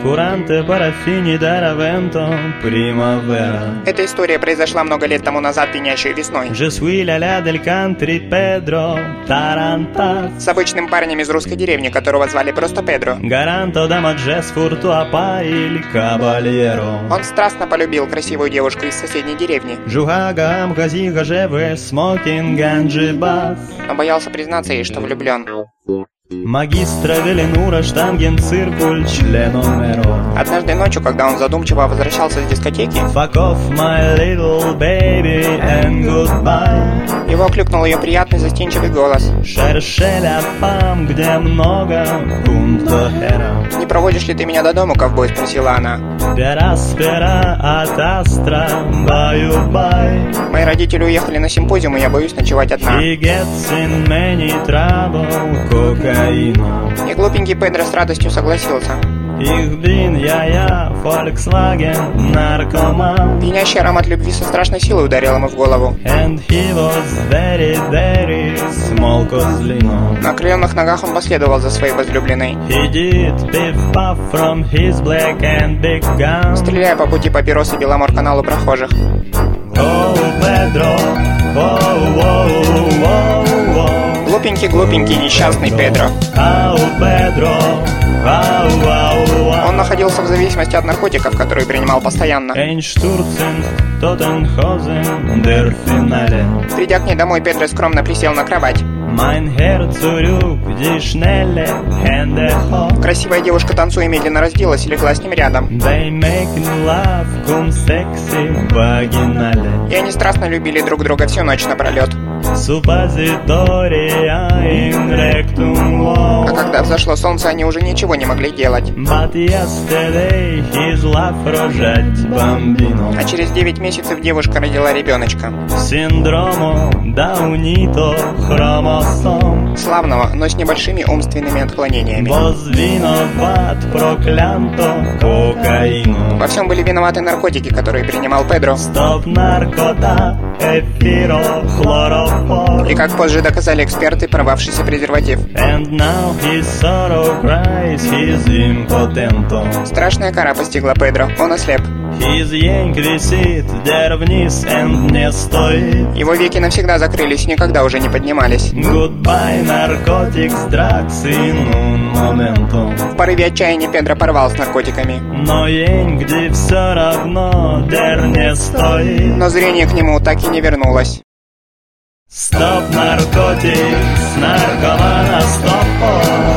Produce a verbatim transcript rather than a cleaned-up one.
Куранте, парафини, даравенто, примавера. Эта история произошла много лет тому назад, пьянящей весной. Je suis la la del country, Pedro Tarantas. С обычным парнем из русской деревни, которого звали просто Педро. Garanto dama jazz furtua il caballero. Он страстно полюбил красивую девушку из соседней деревни. Жугага амгазига жеве smoking ganjibas. Но боялся признаться ей, что влюблен. Магистра Веленура штанген циркуль членомеро. Однажды ночью, когда он задумчиво возвращался с дискотеки, Fuck off my little baby and goodbye. Его окликнул ее приятный застенчивый голос. Шершеля пам, где много пункто хера. «Не проводишь ли ты меня до дома, ковбой?» — спросила она. Пераспера от астра, баю-бай. Мои родители уехали на симпозиум, и я боюсь ночевать одна. He gets in many trouble, кокаину. И глупенький Педро с радостью согласился. Ich bin я-я, Volkswagen, наркоман. Пьянящий аромат любви со страшной силой ударил ему в голову. And he was very, very small козлино. На окрыленных ногах он последовал за своей возлюбленной, He did piff-puff from his black and big gun. стреляя по пути папирос и Беломор-каналу прохожих. Oh, Pedro, oh, oh, oh, oh. Глупенький, глупенький, несчастный Педро. Oh, Pedro, oh, oh, oh. Он находился в зависимости от наркотиков, которые принимал постоянно. Einstürzend, Totenhausen, der Finale. Придя к ней домой, Педро скромно присел на кровать. Mein Herz zurück, die schnelle Hände hoch. Красивая девушка, танцуя, медленно разделась и легла с ним рядом. They make love, cum sexy, vaginale. И они страстно любили друг друга всю ночь напролет. Suppositoria in rectum А low. когда взошло солнце, они уже ничего не могли делать. But yesterday his love рожать bambino. А через девять месяцев девушка родила ребеночка. Синдромо Даунито хромосом. Славного, но с небольшими умственными отклонениями. Возвиноват проклянто кокаину. Во всем были виноваты наркотики, которые принимал Педро. Стоп наркота, эфиро, хлорофор. И как позже доказали эксперты, порвавшийся презерватив. And now his sorrow cries, he's impotento. Страшная кара постигла Педро, он ослеп. His янг висит, der вниз and не стоит. Его веки навсегда закрылись и никогда уже не поднимались. Goodbye, narcotics, drugs in un momento. В порыве отчаяния Педро порвал с наркотиками. Но янг, где все равно, der не стоит. Но зрение к нему так и не вернулось. Стоп наркотикс, наркомана, стоп.